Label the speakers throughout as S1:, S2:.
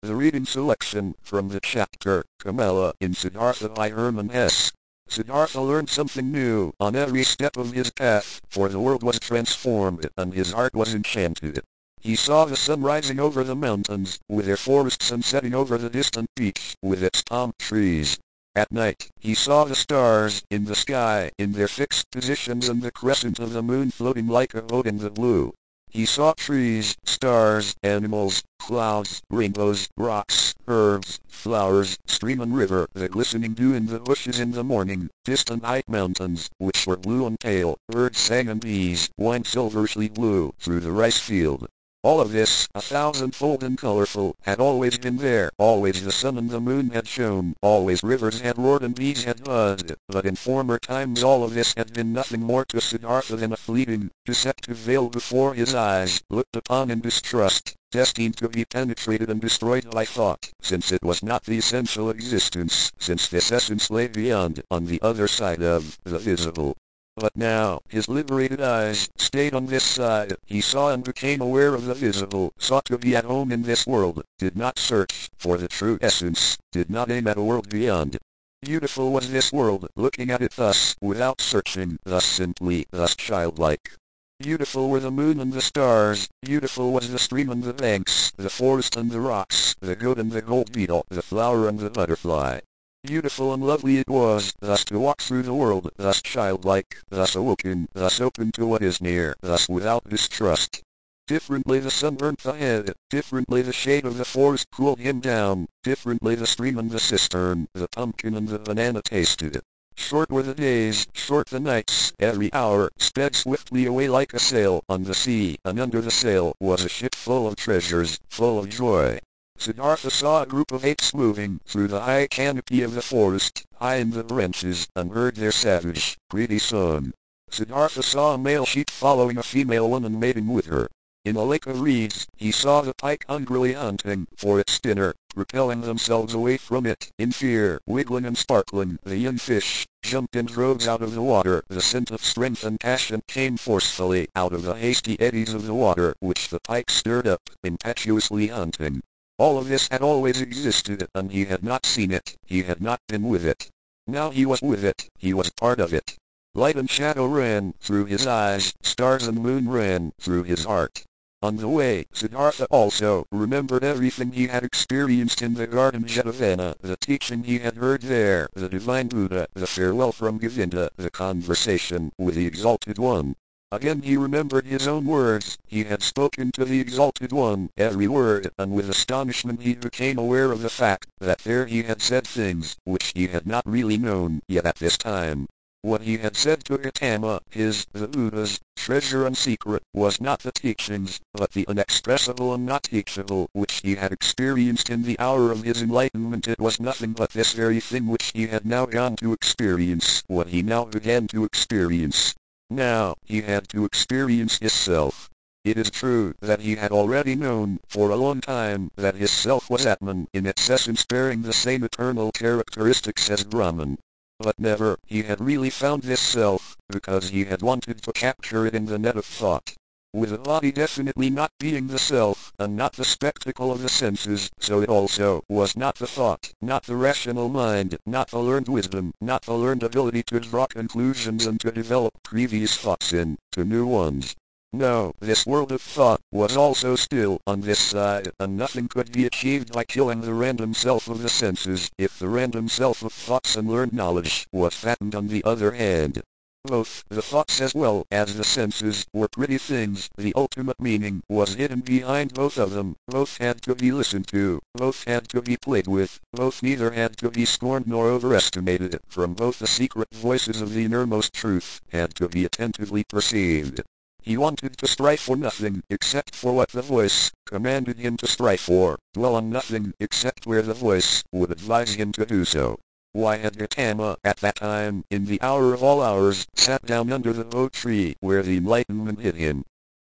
S1: The reading selection from the chapter Kamala in Siddhartha by Hermann Hesse. Siddhartha learned something new on every step of his path, for the world was transformed and his heart was enchanted. He saw the sun rising over the mountains, with their forests, and setting over the distant beach, with its palm trees. At night, he saw the stars in the sky in their fixed positions and the crescent of the moon floating like a boat in the blue. He saw trees, stars, animals, clouds, rainbows, rocks, herbs, flowers, stream and river, the glistening dew in the bushes in the morning, distant high mountains, which were blue and pale, birds sang and bees whined silverishly blue through the rice field. All of this, 1,000-fold and colorful, had always been there. Always the sun and the moon had shone. Always rivers had roared and bees had buzzed. But in former times all of this had been nothing more to Siddhartha than a fleeting, deceptive veil before his eyes, looked upon in distrust, destined to be penetrated and destroyed by thought, since it was not the essential existence, since this essence lay beyond, on the other side of, the visible. But now, his liberated eyes stayed on this side. He saw and became aware of the visible, sought to be at home in this world, did not search for the true essence, did not aim at a world beyond. Beautiful was this world, looking at it thus, without searching, thus simply, thus childlike. Beautiful were the moon and the stars, beautiful was the stream and the banks, the forest and the rocks, the goat and the gold beetle, the flower and the butterfly. Beautiful and lovely it was, thus to walk through the world, thus childlike, thus awoken, thus open to what is near, thus without distrust. Differently the sun burnt the head, differently the shade of the forest cooled him down, differently the stream and the cistern, the pumpkin and the banana tasted. Short were the days, short the nights, every hour sped swiftly away like a sail on the sea, and under the sail was a ship full of treasures, full of joy. Siddhartha saw a group of apes moving through the high canopy of the forest, high in the branches, and heard their savage, greedy song. Siddhartha saw a male sheep following a female one and mating with her. In a lake of reeds, he saw the pike hungrily hunting for its dinner, repelling themselves away from it. In fear, wiggling and sparkling, the young fish jumped in droves out of the water. The scent of strength and passion came forcefully out of the hasty eddies of the water, which the pike stirred up, impetuously hunting. All of this had always existed, and he had not seen it, he had not been with it. Now he was with it, he was part of it. Light and shadow ran through his eyes, stars and moon ran through his heart. On the way, Siddhartha also remembered everything he had experienced in the garden Jetavana, the teaching he had heard there, the divine Buddha, the farewell from Govinda, the conversation with the Exalted One. Again he remembered his own words. He had spoken to the Exalted One, every word, and with astonishment he became aware of the fact that there he had said things which he had not really known yet at this time. What he had said to Gautama, the Buddha's, treasure and secret, was not the teachings, but the inexpressible and not teachable which he had experienced in the hour of his enlightenment. It was nothing but this very thing which he had now gone to experience, what he now began to experience. Now, he had to experience his self. It is true that he had already known, for a long time, that his self was Atman, in its essence bearing the same eternal characteristics as Brahman. But never he had really found this self, because he had wanted to capture it in the net of thought. With the body definitely not being the self, and not the spectacle of the senses, so it also was not the thought, not the rational mind, not the learned wisdom, not the learned ability to draw conclusions and to develop previous thoughts into new ones. No, this world of thought was also still on this side, and nothing could be achieved by killing the random self of the senses, if the random self of thoughts and learned knowledge was fattened on the other hand. Both the thoughts as well as the senses were pretty things. The ultimate meaning was hidden behind both of them. Both had to be listened to. Both had to be played with. Both neither had to be scorned nor overestimated. From both the secret voices of the innermost truth had to be attentively perceived. He wanted to strive for nothing except for what the voice commanded him to strive for, dwell on nothing except where the voice would advise him to do so. Why had Gautama, at that time, in the hour of all hours, sat down under the Bodhi tree where the enlightenment hid him?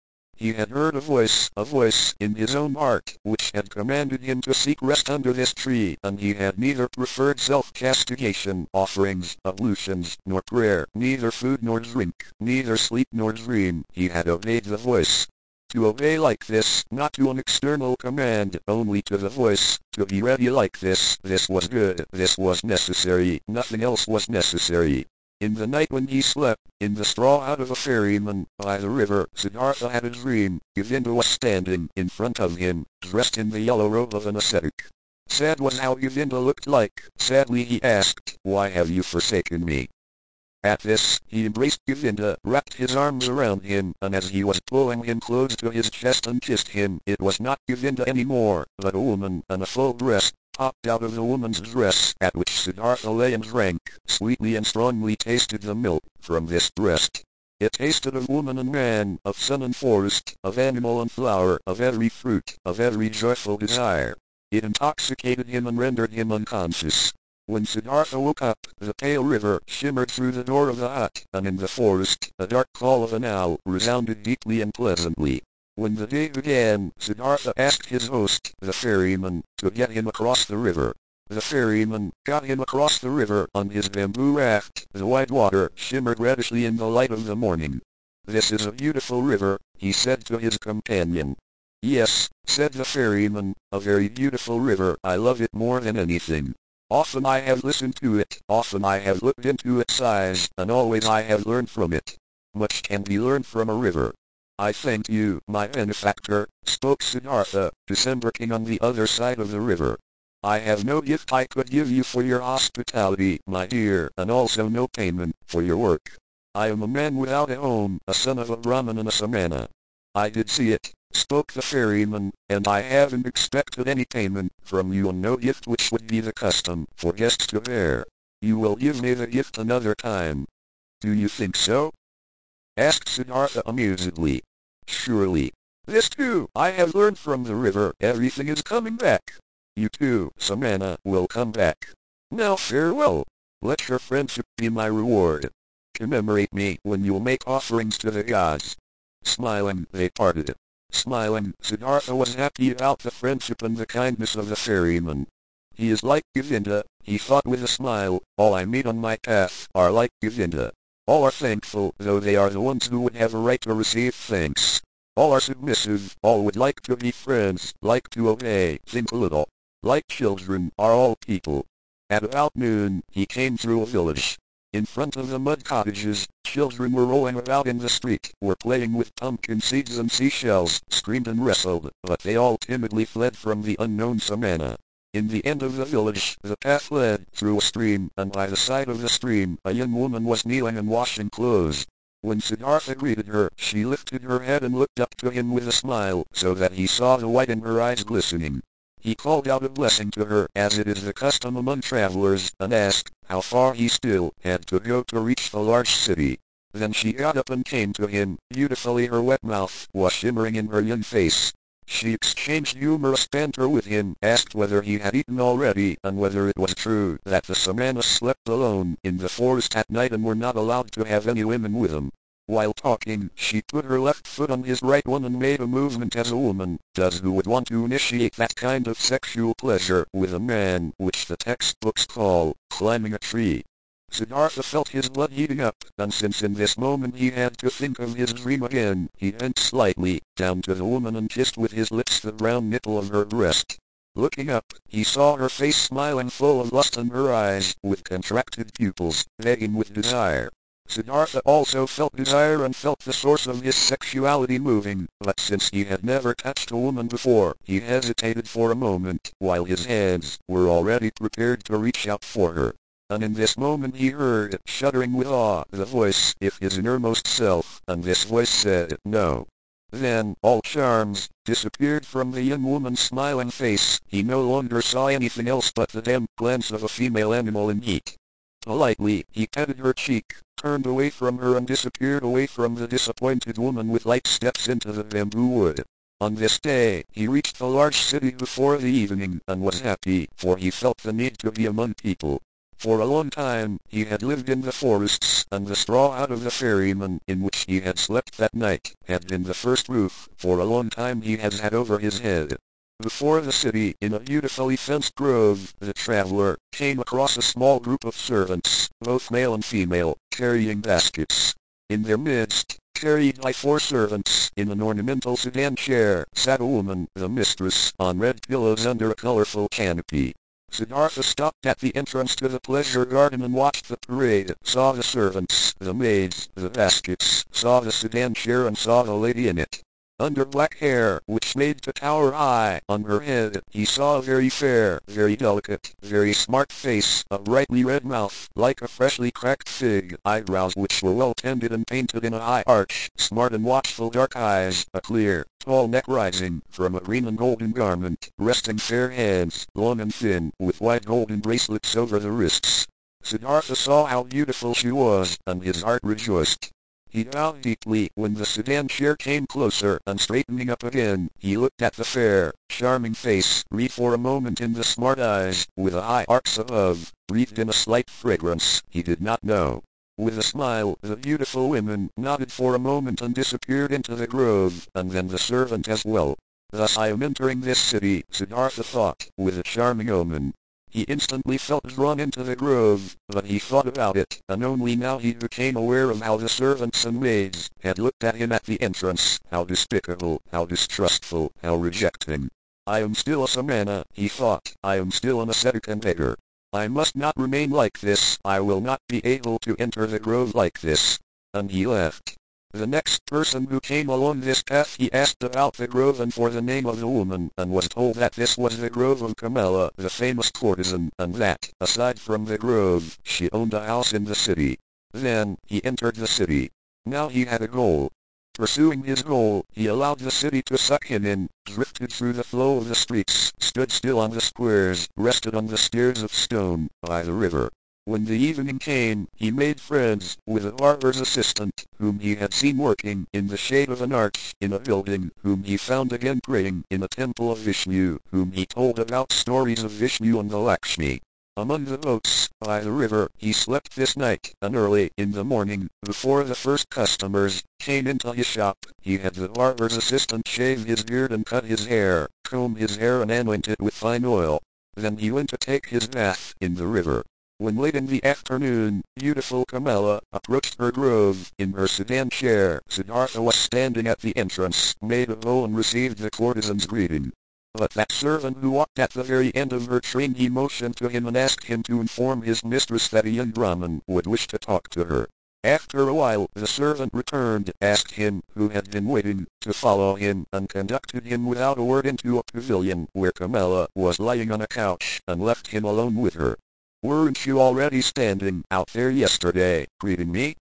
S1: He had heard a voice in his own heart, which had commanded him to seek rest under this tree, and he had neither preferred self-castigation, offerings, ablutions, nor prayer, neither food nor drink, neither sleep nor dream. He had obeyed the voice. To obey like this, not to an external command, only to the voice, to be ready like this was good, this was necessary, nothing else was necessary. In the night when he slept, in the straw out of a ferryman, by the river, Siddhartha had a dream. Govinda was standing in front of him, dressed in the yellow robe of an ascetic. Sad was how Govinda looked like. Sadly he asked, "Why have you forsaken me?" At this, he embraced Govinda, wrapped his arms around him, and as he was pulling him close to his chest and kissed him, it was not Govinda anymore, but a woman, and a full breast popped out of the woman's dress, at which Siddhartha lay and drank, sweetly and strongly tasted the milk from this breast. It tasted of woman and man, of sun and forest, of animal and flower, of every fruit, of every joyful desire. It intoxicated him and rendered him unconscious. When Siddhartha woke up, the pale river shimmered through the door of the hut, and in the forest, the dark call of an owl resounded deeply and pleasantly. When the day began, Siddhartha asked his host, the ferryman, to get him across the river. The ferryman got him across the river on his bamboo raft. The white water shimmered reddishly in the light of the morning. "This is a beautiful river," he said to his companion. "Yes," said the ferryman, "a very beautiful river. I love it more than anything. Often I have listened to it, often I have looked into its eyes, and always I have learned from it. Much can be learned from a river." "I thank you, my benefactor," spoke Siddhartha, disembarking on the other side of the river. "I have no gift I could give you for your hospitality, my dear, and also no payment for your work. I am a man without a home, a son of a Brahmin and a Samana." "I did see it," spoke the ferryman, "and I haven't expected any payment from you and no gift which would be the custom for guests to bear. You will give me the gift another time." "Do you think so?" asked Siddhartha amusedly. "Surely. This too, I have learned from the river. Everything is coming back. You too, Samana, will come back. Now farewell. Let your friendship be my reward. Commemorate me when you make offerings to the gods." Smiling, they parted. Smiling, Siddhartha was happy about the friendship and the kindness of the ferryman. "He is like Govinda," he thought with a smile. "All I meet on my path are like Govinda. All are thankful, though they are the ones who would have a right to receive thanks. All are submissive, all would like to be friends, like to obey, think a little. Like children are all people." At about noon, he came through a village. In front of the mud cottages, children were rolling about in the street, were playing with pumpkin seeds and seashells, screamed and wrestled, but they all timidly fled from the unknown Samana. In the end of the village, the path led through a stream, and by the side of the stream, a young woman was kneeling and washing clothes. When Siddhartha greeted her, she lifted her head and looked up to him with a smile, so that he saw the white in her eyes glistening. He called out a blessing to her, as it is the custom among travelers, and asked how far he still had to go to reach the large city. Then she got up and came to him. Beautifully, her wet mouth was shimmering in her young face. She exchanged humorous banter with him, asked whether he had eaten already, and whether it was true that the Samanas slept alone in the forest at night and were not allowed to have any women with them. While talking, she put her left foot on his right one and made a movement as a woman does who would want to initiate that kind of sexual pleasure with a man, which the textbooks call climbing a tree. Siddhartha felt his blood heating up, and since in this moment he had to think of his dream again, he bent slightly down to the woman and kissed with his lips the brown nipple of her breast. Looking up, he saw her face smiling full of lust and her eyes, with contracted pupils, begging with desire. Siddhartha also felt desire and felt the source of his sexuality moving, but since he had never touched a woman before, he hesitated for a moment, while his hands were already prepared to reach out for her. And in this moment he heard, shuddering with awe, the voice of his innermost self, and this voice said, "No." Then, all charms disappeared from the young woman's smiling face. He no longer saw anything else but the damp glance of a female animal in heat. Politely, he patted her cheek, turned away from her and disappeared away from the disappointed woman with light steps into the bamboo wood. On this day, he reached the large city before the evening and was happy, for he felt the need to be among people. For a long time, he had lived in the forests, and the straw out of the ferryman in which he had slept that night had been the first roof for a long time he has had over his head. Before the city, in a beautifully fenced grove, the traveler came across a small group of servants, both male and female, carrying baskets. In their midst, carried by 4 servants. In an ornamental sedan chair sat a woman, the mistress, on red pillows under a colorful canopy. Siddhartha stopped at the entrance to the pleasure garden and watched the parade, saw the servants, the maids, the baskets, saw the sedan chair and saw the lady in it. Under black hair, which made to tower high on her head, he saw a very fair, very delicate, very smart face, a brightly red mouth, like a freshly cracked fig, eyebrows which were well tended and painted in a high arch, smart and watchful dark eyes, a clear, tall neck rising from a green and golden garment, resting fair hands, long and thin, with white golden bracelets over the wrists. Siddhartha saw how beautiful she was, and his heart rejoiced. He bowed deeply when the sedan chair came closer, and straightening up again, he looked at the fair, charming face, read for a moment in the smart eyes, with a high arch above, breathed in a slight fragrance, he did not know. With a smile, the beautiful women nodded for a moment and disappeared into the grove, and then the servant as well. Thus I am entering this city, Siddhartha thought, with a charming omen. He instantly felt drawn into the grove, but he thought about it, and only now he became aware of how the servants and maids had looked at him at the entrance, how despicable, how distrustful, how rejecting. I am still a Samana, he thought, I am still an ascetic and beggar. I must not remain like this, I will not be able to enter the grove like this. And he left. The next person who came along this path he asked about the grove and for the name of the woman, and was told that this was the grove of Kamala, the famous courtesan, and that, aside from the grove, she owned a house in the city. Then, he entered the city. Now he had a goal. Pursuing his goal, he allowed the city to suck him in, drifted through the flow of the streets, stood still on the squares, rested on the stairs of stone, by the river. When the evening came, he made friends with a barber's assistant, whom he had seen working in the shade of an arch in a building, whom he found again praying in a temple of Vishnu, whom he told about stories of Vishnu and the Lakshmi. Among the boats, by the river, he slept this night, and early in the morning, before the first customers came into his shop, he had the barber's assistant shave his beard and cut his hair, comb his hair and anoint it with fine oil. Then he went to take his bath in the river. When late in the afternoon, beautiful Kamala approached her grove in her sedan chair. Siddhartha was standing at the entrance, made a bow and received the courtesan's greeting. But that servant who walked at the very end of her train, he motioned to him and asked him to inform his mistress that a young Brahmin would wish to talk to her. After a while the servant returned, asked him, who had been waiting, to follow him, and conducted him without a word into a pavilion where Kamala was lying on a couch, and left him alone with her. "Weren't you already standing out there yesterday, greeting me?"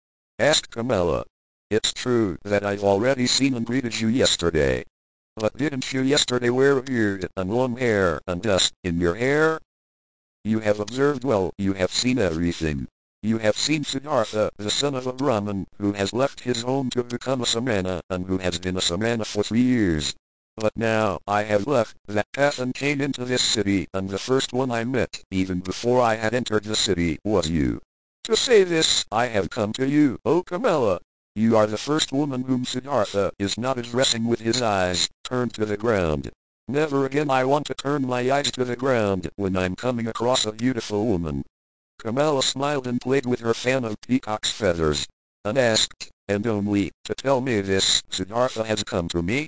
S1: asked Kamala. "It's true that I've already seen and greeted you yesterday. But didn't you yesterday wear a beard and long hair and dust in your hair? You have observed well, you have seen everything. You have seen Siddhartha, the son of a Brahmin, who has left his home to become a Samana, and who has been a Samana for 3 years. But now, I have left that path and came into this city, and the first one I met, even before I had entered the city, was you. To say this, I have come to you, O Kamala. You are the first woman whom Siddhartha is not addressing with his eyes turned to the ground. Never again I want to turn my eyes to the ground when I'm coming across a beautiful woman." Kamala smiled and played with her fan of peacock's feathers, and asked, "And only to tell me this, Siddhartha has come to me?"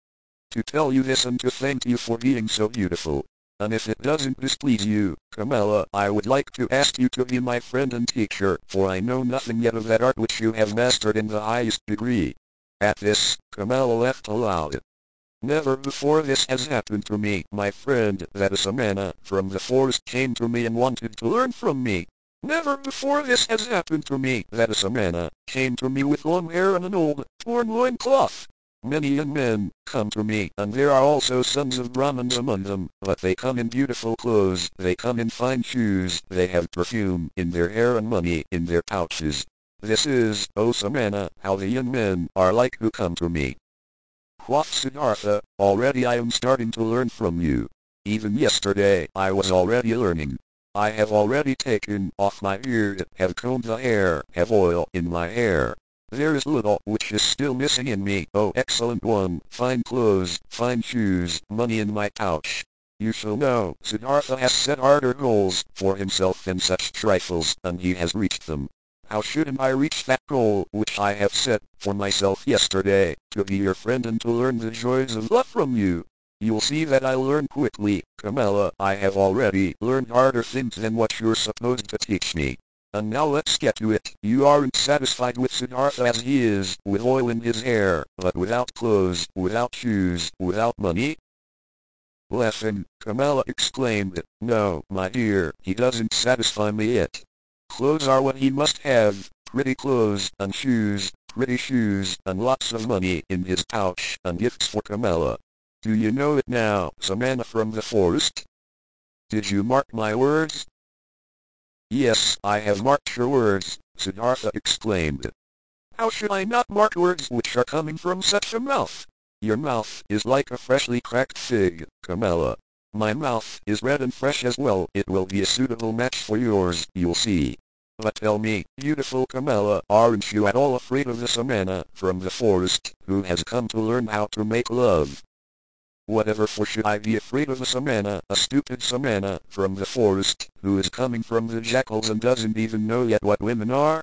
S1: "To tell you this and to thank you for being so beautiful. And if it doesn't displease you, Kamala, I would like to ask you to be my friend and teacher, for I know nothing yet of that art which you have mastered in the highest degree." At this, Kamala laughed aloud. "Never before this has happened to me, my friend, that a Samana from the forest came to me and wanted to learn from me. Never before this has happened to me, that a Samana came to me with long hair and an old, torn loincloth. Many young men come to me, and there are also sons of Brahmins among them, but they come in beautiful clothes, they come in fine shoes, they have perfume in their hair and money in their pouches. This is, O Samana, how the young men are like who come to me." Quoth Siddhartha, "Already I am starting to learn from you. Even yesterday I was already learning. I have already taken off my beard, have combed the hair, have oil in my hair. There is little which is still missing in me, O excellent one, fine clothes, fine shoes, money in my pouch. You shall know, Siddhartha has set harder goals for himself than such trifles, and he has reached them. How shouldn't I reach that goal which I have set for myself yesterday, to be your friend and to learn the joys of love from you? You'll see that I learn quickly, Camilla. I have already learned harder things than what you're supposed to teach me. And now let's get to it. You aren't satisfied with Siddhartha as he is, with oil in his hair, but without clothes, without shoes, without money? Laughing, Camilla exclaimed, "No, my dear, he doesn't satisfy me yet. Clothes are what he must have, pretty clothes, and shoes, pretty shoes, and lots of money in his pouch, and gifts for Camilla. Do you know it now, Samana from the forest? Did you mark my words?" "Yes, I have marked your words," Siddhartha exclaimed. "How should I not mark words which are coming from such a mouth? Your mouth is like a freshly cracked fig, Camilla. My mouth is red and fresh as well. It will be a suitable match for yours, you'll see. But tell me, beautiful Camilla, aren't you at all afraid of the Samana from the forest, who has come to learn how to make love?" "Whatever for should I be afraid of a Samana, a stupid Samana from the forest, who is coming from the jackals and doesn't even know yet what women are?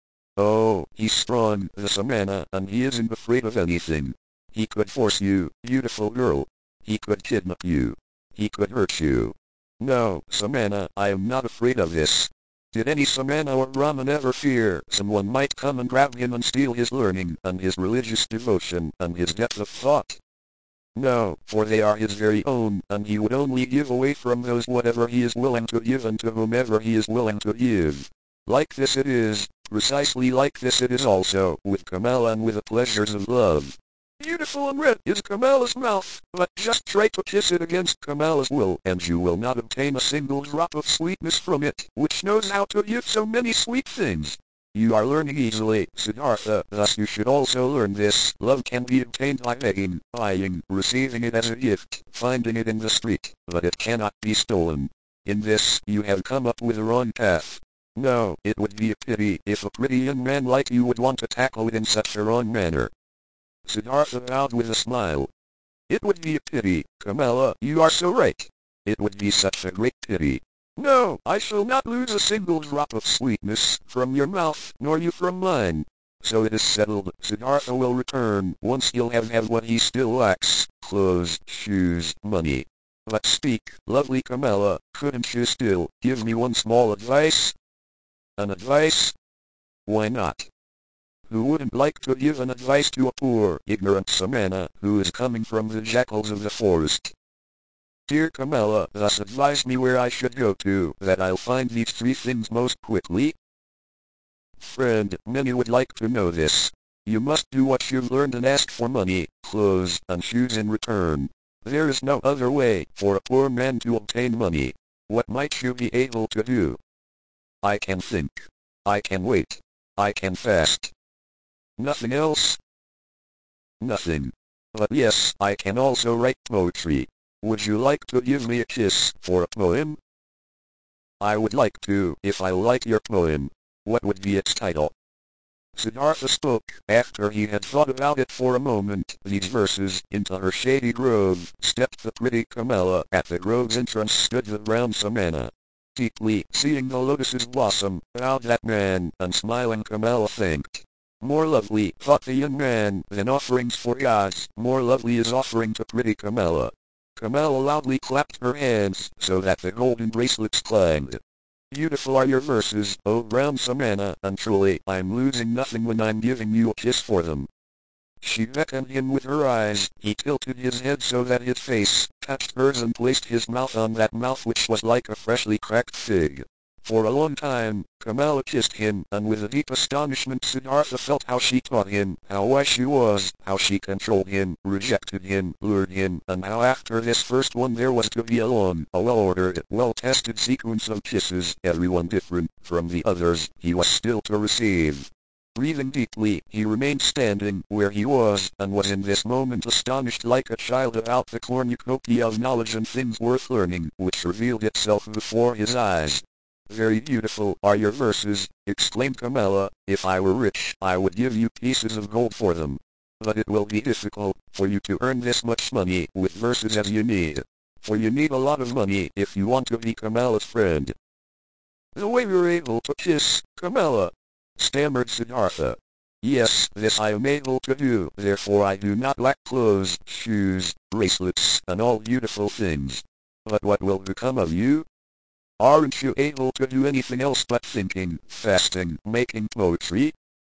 S1: Oh, he's strong, the Samana, and he isn't afraid of anything. He could force you, beautiful girl. He could kidnap you. He could hurt you. No, Samana, I am not afraid of this. Did any Samana or Brahmin ever fear someone might come and grab him and steal his learning, and his religious devotion, and his depth of thought? No, for they are his very own, and he would only give away from those whatever he is willing to give and to whomever he is willing to give. Like this it is, precisely like this it is also, with Camilla and with the pleasures of love. Beautiful and red is Camilla's mouth, but just try to kiss it against Camilla's will, and you will not obtain a single drop of sweetness from it, which knows how to give so many sweet things. You are learning easily, Siddhartha, thus you should also learn this. Love can be obtained by begging, buying, receiving it as a gift, finding it in the street, but it cannot be stolen. In this, you have come up with the wrong path. No, it would be a pity if a pretty young man like you would want to tackle it in such a wrong manner." Siddhartha bowed with a smile. "It would be a pity, Camilla, you are so right. It would be such a great pity. No, I shall not lose a single drop of sweetness from your mouth, nor you from mine. So it is settled, Siddhartha will return once he'll have had what he still lacks, clothes, shoes, money. But speak, lovely Camilla, couldn't you still give me one small advice?" "An advice? Why not? Who wouldn't like to give an advice to a poor, ignorant Samana, who is coming from the jackals of the forest? Dear Camilla, thus advise me where I should go to, that I'll find these 3 things most quickly." "Friend, many would like to know this. You must do what you've learned and ask for money, clothes, and shoes in return. There is no other way for a poor man to obtain money. What might you be able to do?" "I can think. I can wait. I can fast." "Nothing else?" "Nothing. But yes, I can also write poetry. Would you like to give me a kiss for a poem?" "I would like to, if I like your poem. What would be its title?" Siddhartha spoke, after he had thought about it for a moment, these verses. Into her shady grove stepped the pretty Camilla. At the grove's entrance stood the brown Samana. Deeply seeing the lotus's blossom, bowed that man, and smiling Camilla thanked. More lovely, thought the young man, than offerings for gods, more lovely is offering to pretty Camilla. Camilla loudly clapped her hands, so that the golden bracelets clanged. Beautiful are your verses, O brown Samana, and truly, I'm losing nothing when I'm giving you a kiss for them. She beckoned him with her eyes. He tilted his head so that his face touched hers and placed his mouth on that mouth which was like a freshly cracked fig. For a long time, Camilla kissed him, and with a deep astonishment Siddhartha felt how she taught him, how wise she was, how she controlled him, rejected him, lured him, and how after this first one there was to be a long, a well-ordered, well-tested sequence of kisses, everyone different from the others, he was still to receive. Breathing deeply, he remained standing where he was, and was in this moment astonished like a child about the cornucopia of knowledge and things worth learning, which revealed itself before his eyes. "Very beautiful are your verses," exclaimed Camilla. "If I were rich, I would give you pieces of gold for them. But it will be difficult for you to earn this much money with verses as you need. For you need a lot of money if you want to be Camilla's friend." "The way we're able to kiss, Camilla," stammered Siddhartha. Yes, this I am able to do, therefore I do not lack clothes, shoes, bracelets, and all beautiful things. But what will become of you? Aren't you able to do anything else but thinking, fasting, making poetry?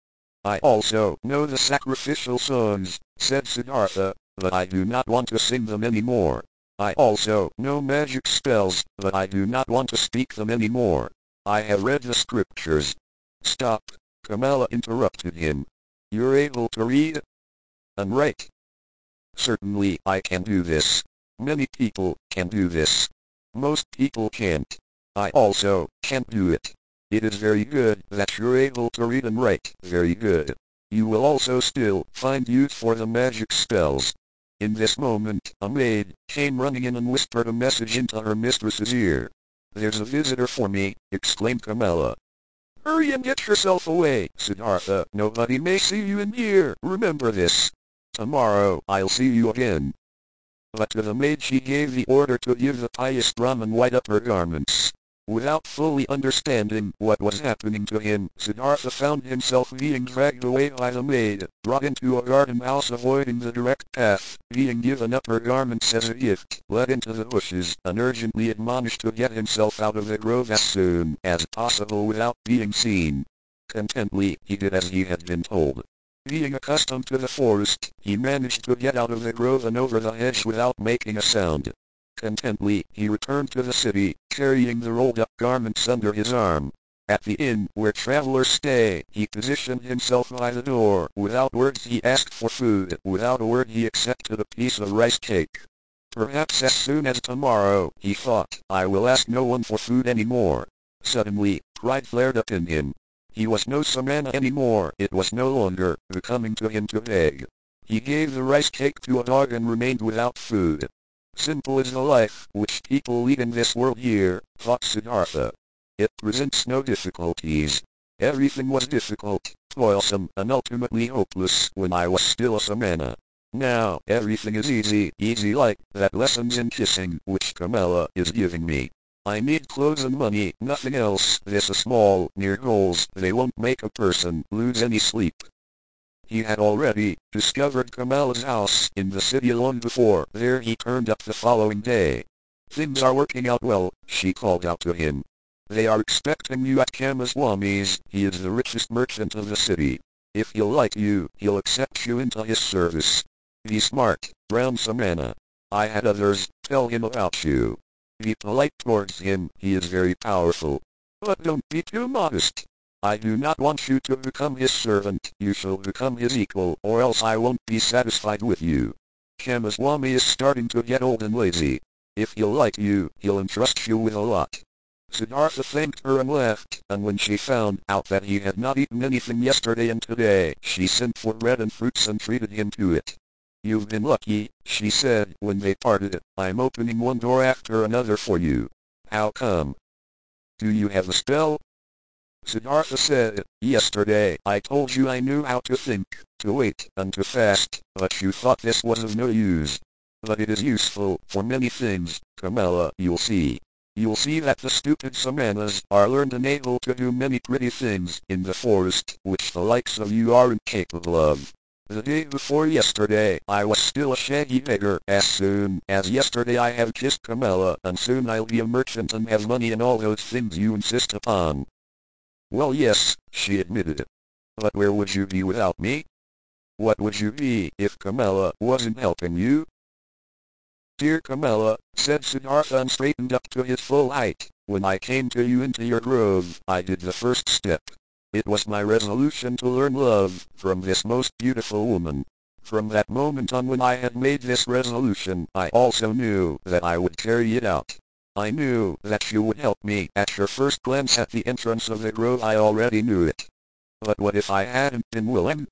S1: I also know the sacrificial songs, said Siddhartha, but I do not want to sing them anymore. I also know magic spells, but I do not want to speak them anymore. I have read the scriptures. Stop, Kamala interrupted him. You're able to read and write? Certainly I can do this. Many people can do this. Most people can't. I also can't do it. It is very good that you're able to read and write. Very good. You will also still find use for the magic spells. In this moment, a maid came running in and whispered a message into her mistress's ear. There's a visitor for me, exclaimed Kamala. Hurry and get yourself away, Siddhartha. Nobody may see you in here. Remember this. Tomorrow I'll see you again. But to the maid she gave the order to give the pious Brahmin white upper garments. Without fully understanding what was happening to him, Siddhartha found himself being dragged away by the maid, brought into a garden house avoiding the direct path, being given upper garments as a gift, led into the bushes, and urgently admonished to get himself out of the grove as soon as possible without being seen. Contentedly, he did as he had been told. Being accustomed to the forest, he managed to get out of the grove and over the hedge without making a sound. Contentedly, he returned to the city, carrying the rolled-up garments under his arm. At the inn where travelers stay, he positioned himself by the door. Without words he asked for food. Without a word he accepted a piece of rice cake. Perhaps as soon as tomorrow, he thought, I will ask no one for food anymore. Suddenly, pride flared up in him. He was no Samana anymore. It was no longer becoming to him to beg. He gave the rice cake to a dog and remained without food. Simple is the life which people lead in this world here, thought Siddhartha. It presents no difficulties. Everything was difficult, toilsome, and ultimately hopeless when I was still a Samana. Now, everything is easy, easy like that lessons in kissing which Kamala is giving me. I need clothes and money, nothing else. This is small, near goals, they won't make a person lose any sleep. He had already discovered Kamala's house in the city long before. There he turned up the following day. Things are working out well, she called out to him. They are expecting you at Kamaswami's. He is the richest merchant of the city. If he'll like you, he'll accept you into his service. Be smart, brown Samana. I had others tell him about you. Be polite towards him, he is very powerful. But don't be too modest. I do not want you to become his servant, you shall become his equal, or else I won't be satisfied with you. Kamaswami is starting to get old and lazy. If he'll like you, he'll entrust you with a lot. Siddhartha thanked her and left, and when she found out that he had not eaten anything yesterday and today, she sent for bread and fruits and treated him to it. You've been lucky, she said when they parted. I'm opening one door after another for you. How come? Do you have a spell? Siddhartha said, yesterday I told you I knew how to think, to wait, and to fast, but you thought this was of no use. But it is useful for many things, Kamala. You'll see. You'll see that the stupid Samanas are learned and able to do many pretty things in the forest, which the likes of you aren't capable of. The day before yesterday, I was still a shaggy beggar. As soon as yesterday I have kissed Kamala, and soon I'll be a merchant and have money and all those things you insist upon. Well yes, she admitted. But where would you be without me? What would you be if Kamala wasn't helping you? Dear Kamala, said Siddhartha and straightened up to his full height, when I came to you into your grove, I did the first step. It was my resolution to learn love from this most beautiful woman. From that moment on when I had made this resolution, I also knew that I would carry it out. I knew that you would help me. At your first glance at the entrance of the grove I already knew it. But what if I hadn't been willing?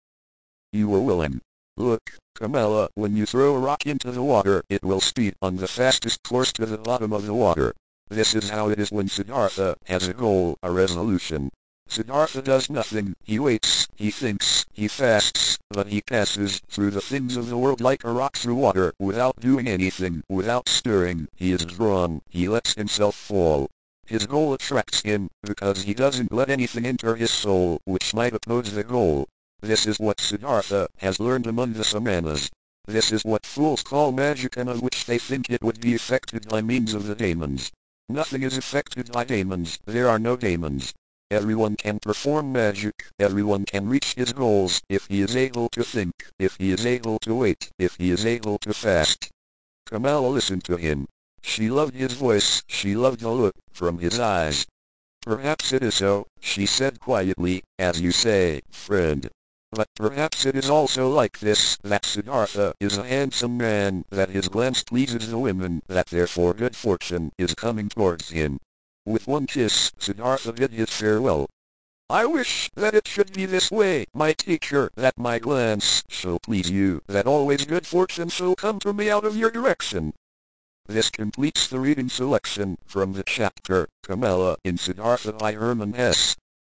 S1: You were willing. Look, Kamala, when you throw a rock into the water, it will speed on the fastest course to the bottom of the water. This is how it is when Siddhartha has a goal, a resolution. Siddhartha does nothing, he waits, he thinks, he fasts, but he passes through the things of the world like a rock through water, without doing anything, without stirring. He is drawn, he lets himself fall. His goal attracts him, because he doesn't let anything enter his soul which might oppose the goal. This is what Siddhartha has learned among the Samanas. This is what fools call magic, and on which they think it would be effected by means of the daemons. Nothing is effected by daemons. There are no daemons. Everyone can perform magic, everyone can reach his goals if he is able to think, if he is able to wait, if he is able to fast. Kamala listened to him. She loved his voice, she loved the look from his eyes. Perhaps it is so, she said quietly, as you say, friend. But perhaps it is also like this, that Siddhartha is a handsome man, that his glance pleases the women, that therefore good fortune is coming towards him. With one kiss, Siddhartha bid his farewell. I wish that it should be this way, my teacher, that my glance shall please you, that always good fortune shall come to me out of your direction. This completes the reading selection from the chapter, Kamala in Siddhartha by Hermann Hesse.